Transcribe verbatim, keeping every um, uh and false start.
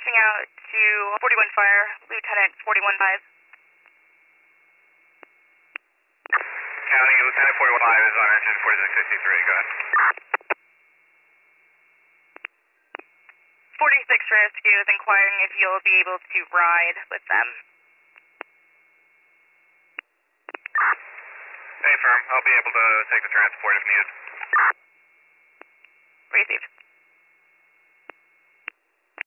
reaching out to forty-one Fire, Lieutenant forty-one five. County, Lieutenant forty-one five is on engine forty-six sixty-three, go ahead. forty-six Rescue is inquiring if you'll be able to ride with them. Hey, firm, I'll be able to take the transport if needed. Received.